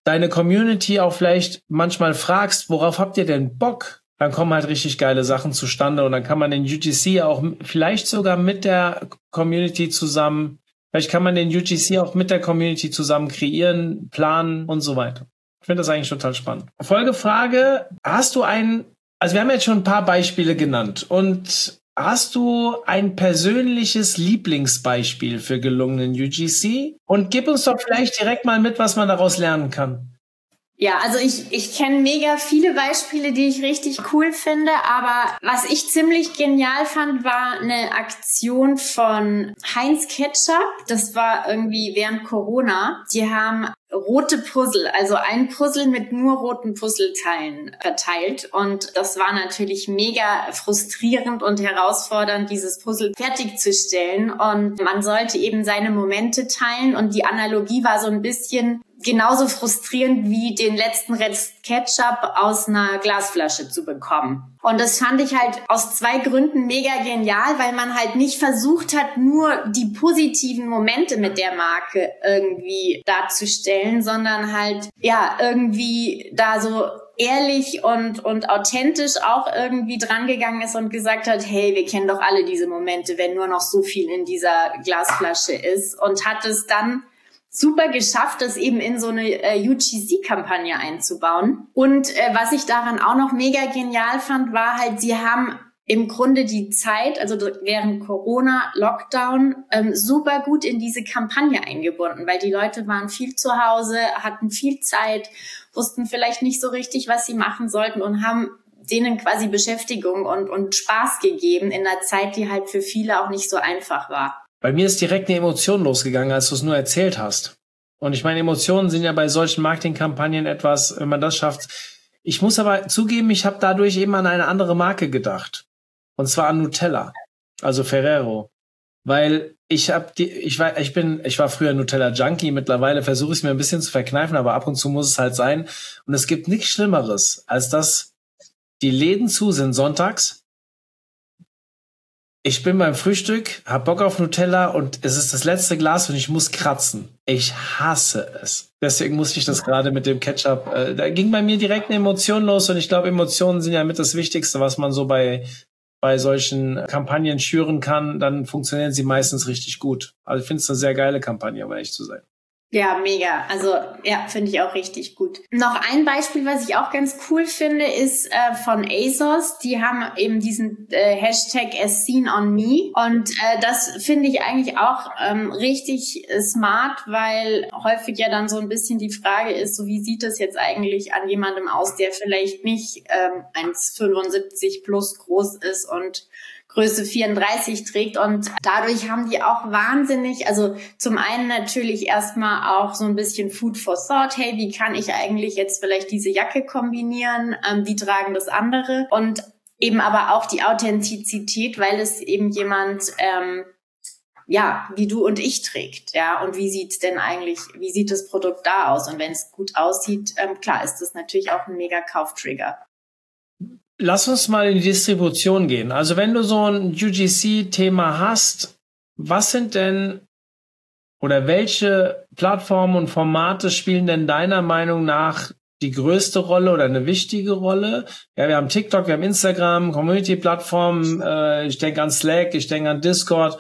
deine Community auch vielleicht manchmal fragst, worauf habt ihr denn Bock? Dann kommen halt richtig geile Sachen zustande und dann kann man den U G C auch vielleicht sogar mit der Community zusammen, vielleicht kann man den U G C auch mit der Community zusammen kreieren, planen und so weiter. Ich finde das eigentlich total spannend. Folgefrage, hast du einen, also wir haben jetzt schon ein paar Beispiele genannt und hast du ein persönliches Lieblingsbeispiel für gelungenen U G C? Und gib uns doch vielleicht direkt mal mit, was man daraus lernen kann. Ja, also ich, ich kenne mega viele Beispiele, die ich richtig cool finde, aber was ich ziemlich genial fand, war eine Aktion von Heinz Ketchup. Das war irgendwie während Corona. Die haben rote Puzzle, also ein Puzzle mit nur roten Puzzleteilen verteilt und das war natürlich mega frustrierend und herausfordernd, dieses Puzzle fertigzustellen und man sollte eben seine Momente teilen und die Analogie war so ein bisschen genauso frustrierend wie den letzten Rest Ketchup aus einer Glasflasche zu bekommen. Und das fand ich halt aus zwei Gründen mega genial, weil man halt nicht versucht hat, nur die positiven Momente mit der Marke irgendwie darzustellen, sondern halt, ja, irgendwie da so ehrlich und, und authentisch auch irgendwie drangegangen ist und gesagt hat, hey, wir kennen doch alle diese Momente, wenn nur noch so viel in dieser Glasflasche ist und hat es dann super geschafft, das eben in so eine äh, U G C-Kampagne einzubauen. Und äh, was ich daran auch noch mega genial fand, war halt, sie haben im Grunde die Zeit, also während Corona, Lockdown, ähm, super gut in diese Kampagne eingebunden, weil die Leute waren viel zu Hause, hatten viel Zeit, wussten vielleicht nicht so richtig, was sie machen sollten und haben denen quasi Beschäftigung und, und Spaß gegeben in einer Zeit, die halt für viele auch nicht so einfach war. Bei mir ist direkt eine Emotion losgegangen, als du es nur erzählt hast. Und ich meine, Emotionen sind ja bei solchen Marketingkampagnen etwas, wenn man das schafft. Ich muss aber zugeben, ich habe dadurch eben an eine andere Marke gedacht. Und zwar an Nutella, also Ferrero. Weil ich habe die, ich war, ich bin, ich war früher Nutella-Junkie, mittlerweile versuche ich es mir ein bisschen zu verkneifen, aber ab und zu muss es halt sein. Und es gibt nichts Schlimmeres, als dass die Läden zu sind sonntags. Ich bin beim Frühstück, hab Bock auf Nutella und es ist das letzte Glas und ich muss kratzen. Ich hasse es. Deswegen musste ich das gerade mit dem Ketchup, äh, da ging bei mir direkt eine Emotion los und ich glaube, Emotionen sind ja mit das Wichtigste, was man so bei bei solchen Kampagnen schüren kann. Dann funktionieren sie meistens richtig gut. Also ich finde es eine sehr geile Kampagne, um ehrlich zu sein. Ja, mega. Also ja, finde ich auch richtig gut. Noch ein Beispiel, was ich auch ganz cool finde, ist äh, von ASOS. Die haben eben diesen äh, Hashtag as seen on me und äh, das finde ich eigentlich auch ähm, richtig äh, smart, weil häufig ja dann so ein bisschen die Frage ist, so wie sieht das jetzt eigentlich an jemandem aus, der vielleicht nicht ähm, eins Komma fünfundsiebzig plus groß ist und Größe vierunddreißig trägt und dadurch haben die auch wahnsinnig, also zum einen natürlich erstmal auch so ein bisschen Food for Thought, hey, wie kann ich eigentlich jetzt vielleicht diese Jacke kombinieren, ähm, wie tragen das andere und eben aber auch die Authentizität, weil es eben jemand, ähm, ja, wie du und ich trägt, ja, und wie sieht's denn eigentlich, wie sieht das Produkt da aus und wenn es gut aussieht, ähm, klar ist das natürlich auch ein mega Kauftrigger. Lass uns mal in die Distribution gehen. Also wenn du so ein U G C-Thema hast, was sind denn oder welche Plattformen und Formate spielen denn deiner Meinung nach die größte Rolle oder eine wichtige Rolle? Ja, wir haben TikTok, wir haben Instagram, Community-Plattformen, äh, ich denke an Slack, ich denke an Discord.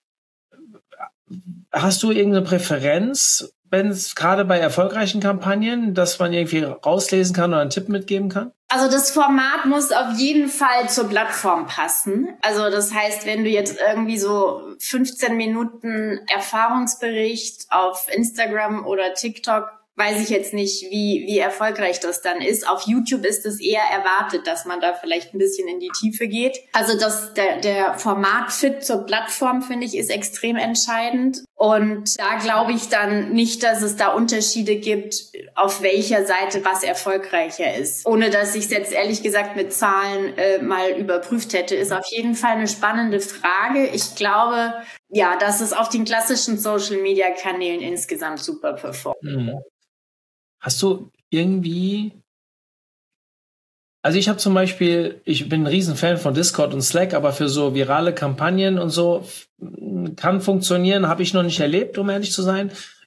Hast du irgendeine Präferenz, wenn es gerade bei erfolgreichen Kampagnen, dass man irgendwie rauslesen kann oder einen Tipp mitgeben kann? Also das Format muss auf jeden Fall zur Plattform passen. Also das heißt, wenn du jetzt irgendwie so fünfzehn Minuten Erfahrungsbericht auf Instagram oder TikTok, weiß ich jetzt nicht, wie wie erfolgreich das dann ist. Auf YouTube ist es eher erwartet, dass man da vielleicht ein bisschen in die Tiefe geht. Also das der der Formatfit zur Plattform, finde ich, ist extrem entscheidend. Und da glaube ich dann nicht, dass es da Unterschiede gibt, auf welcher Seite was erfolgreicher ist. Ohne dass ich es jetzt ehrlich gesagt mit Zahlen äh, mal überprüft hätte, ist auf jeden Fall eine spannende Frage. Ich glaube, ja, dass es auf den klassischen Social-Media-Kanälen insgesamt super performt. Mhm. Hast du irgendwie, also ich habe zum Beispiel, ich bin ein Riesenfan von Discord und Slack, aber für so virale Kampagnen und so kann funktionieren, habe ich noch nicht erlebt, um ehrlich zu sein.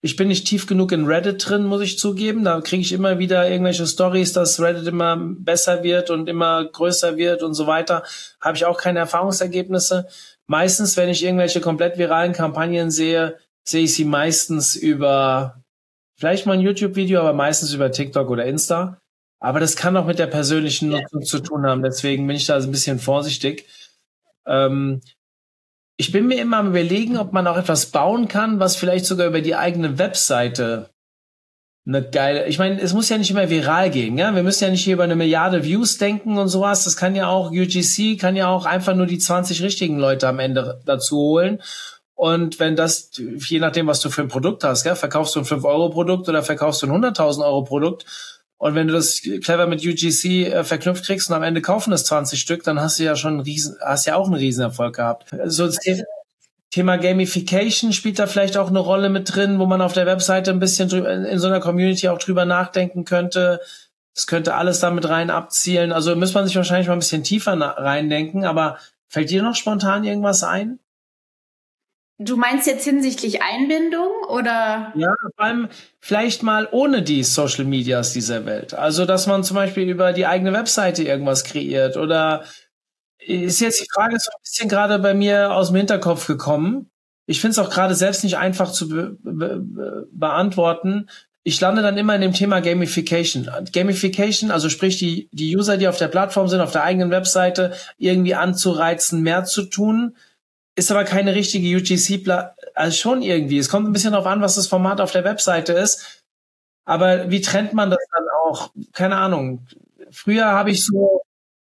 Ich bin nicht tief genug in Reddit drin, muss ich zugeben. Da kriege ich immer wieder irgendwelche Stories, dass Reddit immer besser wird und immer größer wird und so weiter. Habe ich auch keine Erfahrungsergebnisse. Meistens, wenn ich irgendwelche komplett viralen Kampagnen sehe, sehe ich sie meistens über vielleicht mal ein YouTube-Video, aber meistens über TikTok oder Insta. Aber das kann auch mit der persönlichen Nutzung zu tun haben. Deswegen bin ich da ein bisschen vorsichtig. Ähm, ich bin mir immer am Überlegen, ob man auch etwas bauen kann, was vielleicht sogar über die eigene Webseite eine geile... Ich meine, es muss ja nicht immer viral gehen. Ja? Wir müssen ja nicht hier über eine Milliarde Views denken und sowas. Das kann ja auch, U G C kann ja auch einfach nur die zwanzig richtigen Leute am Ende dazu holen. Und wenn das, je nachdem, was du für ein Produkt hast, ja, verkaufst du ein fünf Euro Produkt oder verkaufst du ein hunderttausend Euro Produkt, und wenn du das clever mit U G C äh, verknüpft kriegst und am Ende kaufen das zwanzig Stück, dann hast du ja schon einen riesen, hast ja auch einen Riesenerfolg gehabt. So das Thema Gamification spielt da vielleicht auch eine Rolle mit drin, wo man auf der Webseite ein bisschen drüber, in so einer Community auch drüber nachdenken könnte. Das könnte alles damit rein abzielen. Also muss man sich wahrscheinlich mal ein bisschen tiefer reindenken, aber fällt dir noch spontan irgendwas ein? Du meinst jetzt hinsichtlich Einbindung oder? Ja, vor allem vielleicht mal ohne die Social Medias dieser Welt. Also, dass man zum Beispiel über die eigene Webseite irgendwas kreiert oder ist jetzt die Frage so ein bisschen gerade bei mir aus dem Hinterkopf gekommen. Ich finde es auch gerade selbst nicht einfach zu be be beantworten. Ich lande dann immer in dem Thema Gamification. Gamification, also sprich die, die User, die auf der Plattform sind, auf der eigenen Webseite, irgendwie anzureizen, mehr zu tun. Ist aber keine richtige U G C, also schon irgendwie. Es kommt ein bisschen darauf an, was das Format auf der Webseite ist. Aber wie trennt man das dann auch? Keine Ahnung. Früher habe ich so...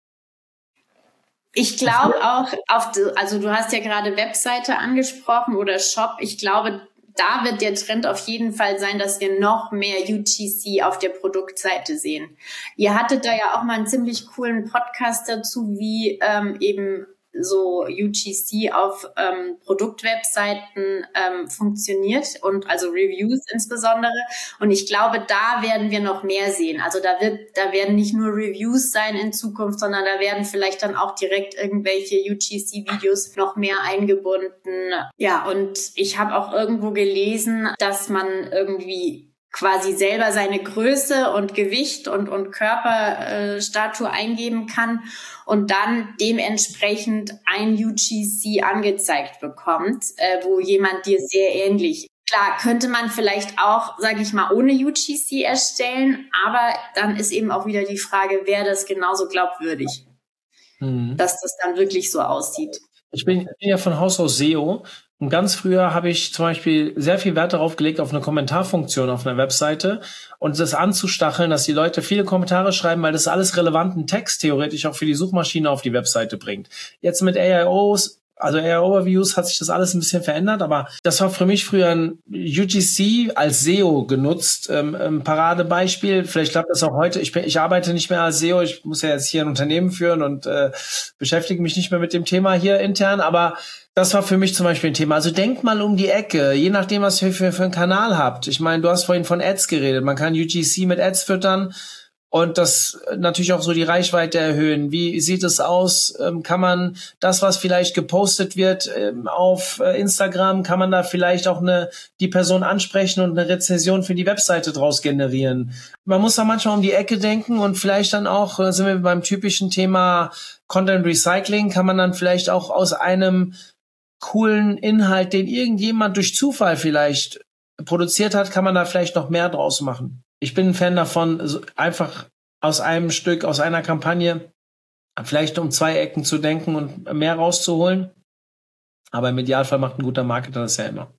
Ich glaube auch, auf, also du hast ja gerade Webseite angesprochen oder Shop. Ich glaube, da wird der Trend auf jeden Fall sein, dass wir noch mehr U G C auf der Produktseite sehen. Ihr hattet da ja auch mal einen ziemlich coolen Podcast dazu, wie ähm, eben so U G C auf ähm, Produktwebseiten ähm, funktioniert und also Reviews insbesondere. Und ich glaube, da werden wir noch mehr sehen. Also da wird, da werden nicht nur Reviews sein in Zukunft, sondern da werden vielleicht dann auch direkt irgendwelche U G C-Videos noch mehr eingebunden. Ja, und ich habe auch irgendwo gelesen, dass man irgendwie quasi selber seine Größe und Gewicht und, und Körperstatur äh, eingeben kann und dann dementsprechend ein U G C angezeigt bekommt, äh, wo jemand dir sehr ähnlich. Klar, könnte man vielleicht auch, sage ich mal, ohne U G C erstellen, aber dann ist eben auch wieder die Frage, wäre das genauso glaubwürdig, mhm. dass das dann wirklich so aussieht. Ich bin, ich bin ja von Haus aus S E O. Und ganz früher habe ich zum Beispiel sehr viel Wert darauf gelegt, auf eine Kommentarfunktion auf einer Webseite und das anzustacheln, dass die Leute viele Kommentare schreiben, weil das alles relevanten Text theoretisch auch für die Suchmaschine auf die Webseite bringt. Jetzt mit A I Os, also A I-Overviews, hat sich das alles ein bisschen verändert, aber das war für mich früher ein U G C als S E O genutzt, ähm, ein Paradebeispiel. Vielleicht klappt das auch heute. Ich, bin, ich arbeite nicht mehr als S E O, ich muss ja jetzt hier ein Unternehmen führen und äh, beschäftige mich nicht mehr mit dem Thema hier intern, aber das war für mich zum Beispiel ein Thema. Also denkt mal um die Ecke, je nachdem, was ihr für, für einen Kanal habt. Ich meine, du hast vorhin von Ads geredet. Man kann U G C mit Ads füttern und das natürlich auch so die Reichweite erhöhen. Wie sieht es aus? Ähm, kann man das, was vielleicht gepostet wird ähm, auf äh, Instagram, kann man da vielleicht auch eine die Person ansprechen und eine Rezension für die Webseite draus generieren? Man muss da manchmal um die Ecke denken und vielleicht dann auch, äh, sind wir beim typischen Thema Content Recycling, kann man dann vielleicht auch aus einem coolen Inhalt, den irgendjemand durch Zufall vielleicht produziert hat, kann man da vielleicht noch mehr draus machen. Ich bin ein Fan davon, einfach aus einem Stück, aus einer Kampagne vielleicht um zwei Ecken zu denken und mehr rauszuholen. Aber im Idealfall macht ein guter Marketer das ja immer.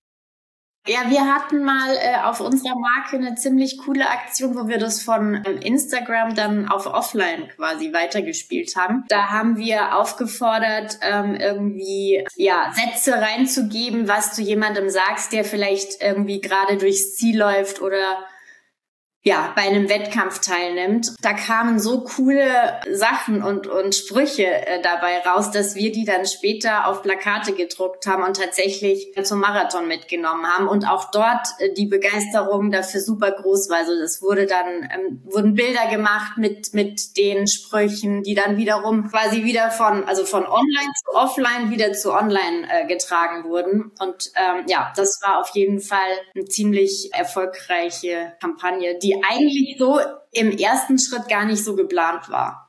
Ja, wir hatten mal äh, auf unserer Marke eine ziemlich coole Aktion, wo wir das von ähm, Instagram dann auf Offline quasi weitergespielt haben. Da haben wir aufgefordert, ähm, irgendwie ja Sätze reinzugeben, was du jemandem sagst, der vielleicht irgendwie gerade durchs Ziel läuft oder ja, bei einem Wettkampf teilnimmt. Da kamen so coole Sachen und, und Sprüche äh, dabei raus, dass wir die dann später auf Plakate gedruckt haben und tatsächlich zum Marathon mitgenommen haben. Und auch dort äh, die Begeisterung dafür super groß war. Also das wurde dann, ähm, wurden Bilder gemacht mit, mit den Sprüchen, die dann wiederum quasi wieder von, also von online zu offline wieder zu online äh, getragen wurden. Und ähm, ja, das war auf jeden Fall eine ziemlich erfolgreiche Kampagne, die die eigentlich so im ersten Schritt gar nicht so geplant war.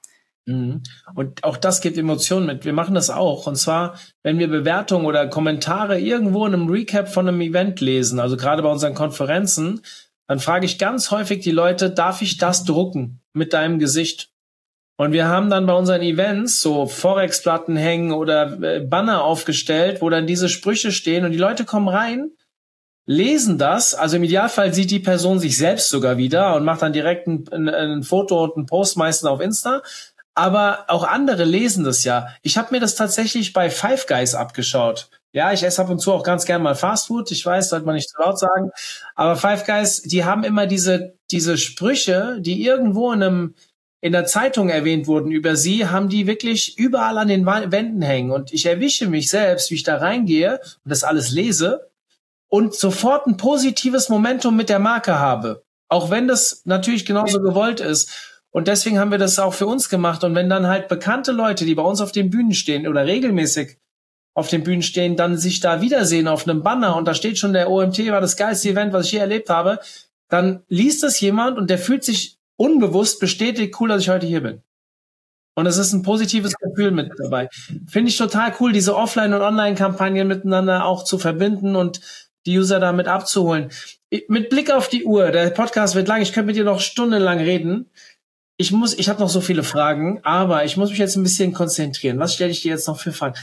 Und auch das gibt Emotionen mit. Wir machen das auch. Und zwar, wenn wir Bewertungen oder Kommentare irgendwo in einem Recap von einem Event lesen, also gerade bei unseren Konferenzen, dann frage ich ganz häufig die Leute, darf ich das drucken mit deinem Gesicht? Und wir haben dann bei unseren Events so Forex-Platten hängen oder Banner aufgestellt, wo dann diese Sprüche stehen und die Leute kommen rein, lesen das, also im Idealfall sieht die Person sich selbst sogar wieder und macht dann direkt ein, ein, ein Foto und einen Post meistens auf Insta, aber auch andere lesen das ja. Ich habe mir das tatsächlich bei Five Guys abgeschaut. Ja, ich esse ab und zu auch ganz gern mal Fastfood, ich weiß, sollte man nicht zu laut sagen, aber Five Guys, die haben immer diese diese Sprüche, die irgendwo in einem in der Zeitung erwähnt wurden über sie, haben die wirklich überall an den Wänden hängen und ich erwische mich selbst, wie ich da reingehe und das alles lese und sofort ein positives Momentum mit der Marke habe. Auch wenn das natürlich genauso gewollt ist. Und deswegen haben wir das auch für uns gemacht. Und wenn dann halt bekannte Leute, die bei uns auf den Bühnen stehen oder regelmäßig auf den Bühnen stehen, dann sich da wiedersehen auf einem Banner und da steht schon, der O M T war das geilste Event, was ich je erlebt habe, dann liest das jemand und der fühlt sich unbewusst bestätigt, cool, dass ich heute hier bin. Und es ist ein positives Gefühl mit dabei. Finde ich total cool, diese Offline- und Online-Kampagnen miteinander auch zu verbinden und die User damit abzuholen. Mit Blick auf die Uhr, der Podcast wird lang, ich könnte mit dir noch stundenlang reden. Ich muss, ich habe noch so viele Fragen, aber ich muss mich jetzt ein bisschen konzentrieren. Was stelle ich dir jetzt noch für Fragen?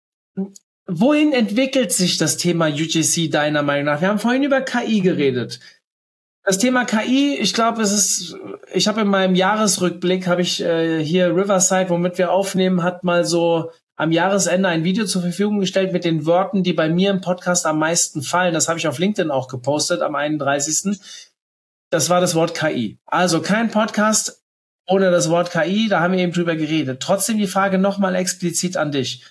Wohin entwickelt sich das Thema U G C deiner Meinung nach? Wir haben vorhin über K I geredet. Das Thema K I, ich glaube, es ist, ich habe in meinem Jahresrückblick, habe ich äh, hier Riverside, womit wir aufnehmen, hat mal so am Jahresende ein Video zur Verfügung gestellt mit den Worten, die bei mir im Podcast am meisten fallen. Das habe ich auf LinkedIn auch gepostet am einunddreißigsten Das war das Wort K I. Also kein Podcast ohne das Wort K I, da haben wir eben drüber geredet. Trotzdem die Frage nochmal explizit an dich.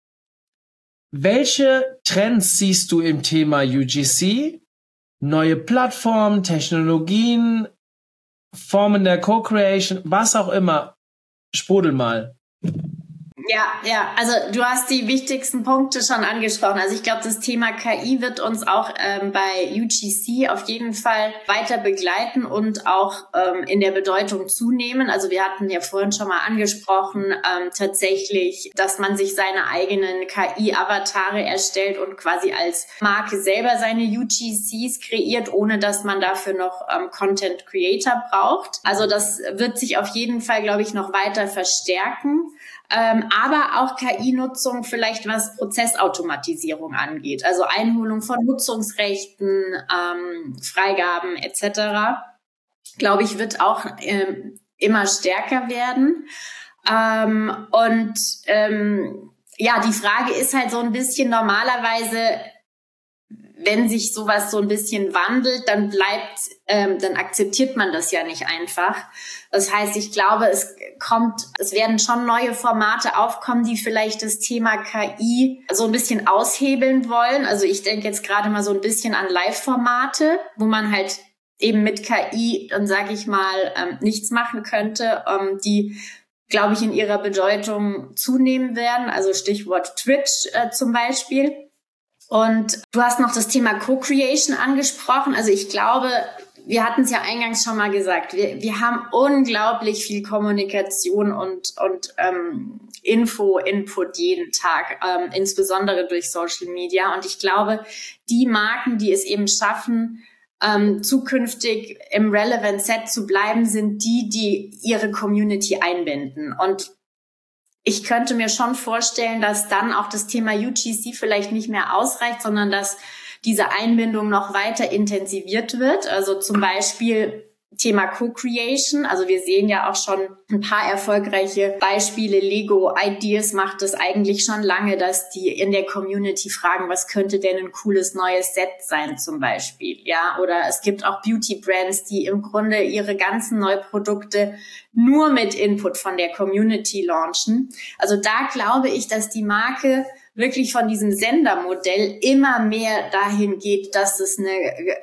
Welche Trends siehst du im Thema U G C? Neue Plattformen, Technologien, Formen der Co-Creation, was auch immer. Sprudel mal. Ja, ja, also du hast die wichtigsten Punkte schon angesprochen. Also ich glaube, das Thema K I wird uns auch ähm, bei U G C auf jeden Fall weiter begleiten und auch ähm, in der Bedeutung zunehmen. Also wir hatten ja vorhin schon mal angesprochen, ähm, tatsächlich, dass man sich seine eigenen K I-Avatare erstellt und quasi als Marke selber seine U G Cs kreiert, ohne dass man dafür noch ähm, Content Creator braucht. Also das wird sich auf jeden Fall, glaube ich, noch weiter verstärken. Ähm, aber auch K I-Nutzung vielleicht was Prozessautomatisierung angeht, also Einholung von Nutzungsrechten, ähm, Freigaben et cetera, glaube ich, wird auch ähm, immer stärker werden. Ähm, und ähm, ja, die Frage ist halt so ein bisschen normalerweise, wenn sich sowas so ein bisschen wandelt, dann bleibt, ähm, dann akzeptiert man das ja nicht einfach. Das heißt, ich glaube, es kommt, es werden schon neue Formate aufkommen, die vielleicht das Thema K I so ein bisschen aushebeln wollen. Also ich denke jetzt gerade mal so ein bisschen an Live-Formate, wo man halt eben mit K I, dann sage ich mal, ähm, nichts machen könnte, ähm, die, glaube ich, in ihrer Bedeutung zunehmen werden. Also Stichwort Twitch äh, zum Beispiel. Und du hast noch das Thema Co-Creation angesprochen. Also ich glaube, wir hatten es ja eingangs schon mal gesagt, wir, wir haben unglaublich viel Kommunikation und, und ähm, Info-Input jeden Tag, ähm, insbesondere durch Social Media. Und ich glaube, die Marken, die es eben schaffen, ähm, zukünftig im Relevant Set zu bleiben, sind die, die ihre Community einbinden. Und ich könnte mir schon vorstellen, dass dann auch das Thema U G C vielleicht nicht mehr ausreicht, sondern dass diese Einbindung noch weiter intensiviert wird. Also zum Beispiel Thema Co-Creation. Also wir sehen ja auch schon ein paar erfolgreiche Beispiele. Lego Ideas macht es eigentlich schon lange, dass die in der Community fragen, was könnte denn ein cooles neues Set sein zum Beispiel. Ja, oder es gibt auch Beauty-Brands, die im Grunde ihre ganzen Neuprodukte nur mit Input von der Community launchen. Also da glaube ich, dass die Marke wirklich von diesem Sendermodell immer mehr dahin geht, dass es eine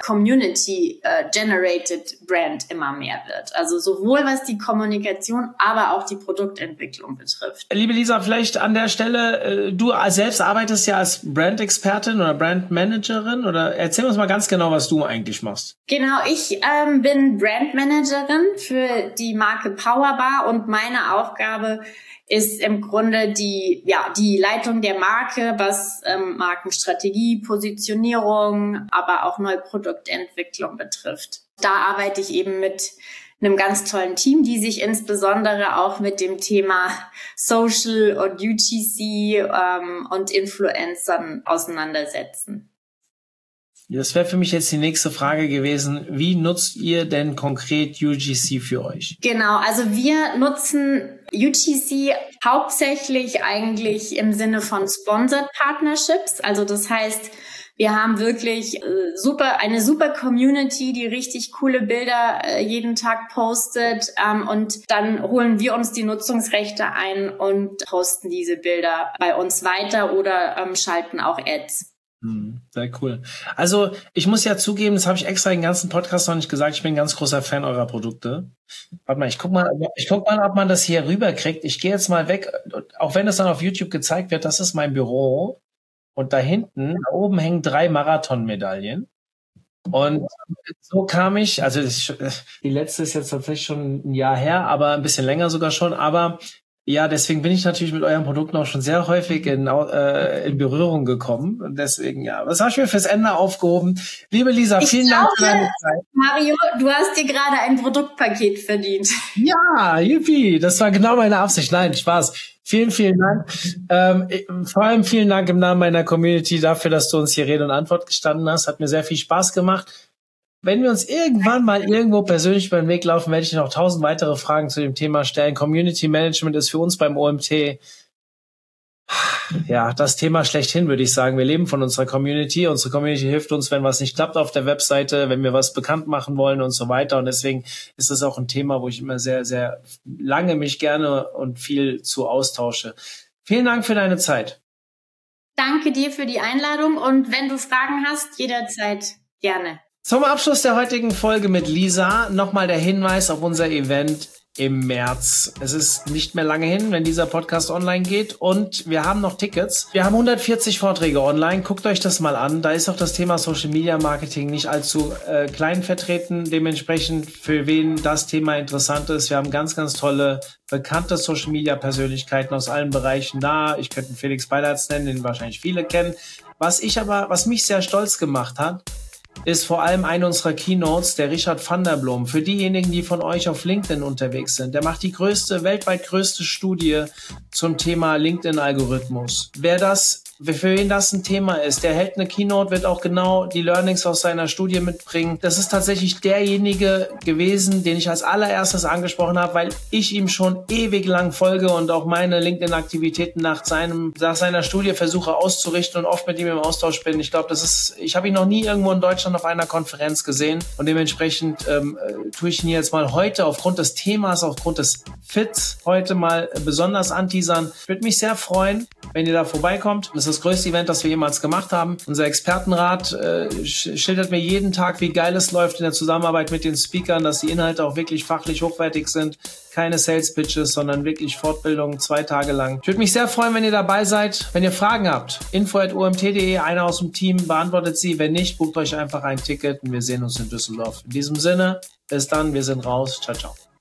Community-generated Brand immer mehr wird. Also sowohl was die Kommunikation, aber auch die Produktentwicklung betrifft. Liebe Lisa, vielleicht an der Stelle, du selbst arbeitest ja als Brand-Expertin oder Brand-Managerin, oder erzähl uns mal ganz genau, was du eigentlich machst. Genau, ich ähm, bin Brand-Managerin für die Marke Powerbar und meine Aufgabe ist im Grunde die, ja, die Leitung der Marke, was ähm, Markenstrategie, Positionierung, aber auch Neuproduktentwicklung betrifft. Da arbeite ich eben mit einem ganz tollen Team, die sich insbesondere auch mit dem Thema Social und U G C ähm, und Influencern auseinandersetzen. Das wäre für mich jetzt die nächste Frage gewesen. Wie nutzt ihr denn konkret U G C für euch? Genau, also wir nutzen U G C hauptsächlich eigentlich im Sinne von Sponsored Partnerships. Also das heißt, wir haben wirklich äh, super eine super Community, die richtig coole Bilder äh, jeden Tag postet, ähm, und dann holen wir uns die Nutzungsrechte ein und posten diese Bilder bei uns weiter oder ähm, schalten auch Ads. Sehr cool. Also ich muss ja zugeben, das habe ich extra den ganzen Podcast noch nicht gesagt, ich bin ein ganz großer Fan eurer Produkte. Warte mal, ich guck mal, ich guck mal, ob man das hier rüberkriegt. Ich gehe jetzt mal weg, auch wenn das dann auf YouTube gezeigt wird, das ist mein Büro. Und da hinten, da oben hängen drei Marathon-Medaillen. Und so kam ich, also das, die letzte ist jetzt tatsächlich schon ein Jahr her, aber ein bisschen länger sogar schon, aber ja, deswegen bin ich natürlich mit euren Produkten auch schon sehr häufig in, äh, in Berührung gekommen. Und deswegen, ja, was habe ich mir fürs Ende aufgehoben? Liebe Lisa, ich vielen glaube, Dank für deine Zeit. Mario, du hast dir gerade ein Produktpaket verdient. Ja, yippie, das war genau meine Absicht. Nein, Spaß. Vielen, vielen Dank. Ähm, vor allem vielen Dank im Namen meiner Community dafür, dass du uns hier Rede und Antwort gestanden hast. Hat mir sehr viel Spaß gemacht. Wenn wir uns irgendwann mal irgendwo persönlich über den Weg laufen, werde ich noch tausend weitere Fragen zu dem Thema stellen. Community Management ist für uns beim O M T ja das Thema schlechthin, würde ich sagen. Wir leben von unserer Community. Unsere Community hilft uns, wenn was nicht klappt auf der Webseite, wenn wir was bekannt machen wollen und so weiter. Und deswegen ist das auch ein Thema, wo ich immer sehr, sehr lange mich gerne und viel zu austausche. Vielen Dank für deine Zeit. Danke dir für die Einladung und wenn du Fragen hast, jederzeit gerne. Zum Abschluss der heutigen Folge mit Lisa nochmal der Hinweis auf unser Event im März. Es ist nicht mehr lange hin, wenn dieser Podcast online geht und wir haben noch Tickets. Wir haben hundertvierzig Vorträge online. Guckt euch das mal an. Da ist auch das Thema Social Media Marketing nicht allzu äh, klein vertreten. Dementsprechend für wen das Thema interessant ist. Wir haben ganz, ganz tolle, bekannte Social Media Persönlichkeiten aus allen Bereichen da. Ich könnte Felix Beidertz nennen, den wahrscheinlich viele kennen. Was ich aber, was mich sehr stolz gemacht hat, ist vor allem eine unserer Keynotes, der Richard van der Blom. Für diejenigen, die von euch auf LinkedIn unterwegs sind, der macht die größte, weltweit größte Studie zum Thema LinkedIn-Algorithmus. Wer das, für wen das ein Thema ist, der hält eine Keynote, wird auch genau die Learnings aus seiner Studie mitbringen. Das ist tatsächlich derjenige gewesen, den ich als allererstes angesprochen habe, weil ich ihm schon ewig lang folge und auch meine LinkedIn-Aktivitäten nach seinem, nach seiner Studie versuche auszurichten und oft mit ihm im Austausch bin. Ich glaube, das ist, ich habe ihn noch nie irgendwo in Deutschland auf einer Konferenz gesehen und dementsprechend ähm, tue ich ihn jetzt mal heute aufgrund des Themas, aufgrund des Fits heute mal besonders anteasern. Ich würde mich sehr freuen, wenn ihr da vorbeikommt. Das ist das größte Event, das wir jemals gemacht haben. Unser Expertenrat äh, schildert mir jeden Tag, wie geil es läuft in der Zusammenarbeit mit den Speakern, dass die Inhalte auch wirklich fachlich hochwertig sind. Keine Sales-Pitches, sondern wirklich Fortbildungen zwei Tage lang. Ich würde mich sehr freuen, wenn ihr dabei seid. Wenn ihr Fragen habt, info at o m t punkt d e, einer aus dem Team beantwortet sie. Wenn nicht, bucht euch einfach ein Ticket und wir sehen uns in Düsseldorf. In diesem Sinne, bis dann, wir sind raus. Ciao, ciao.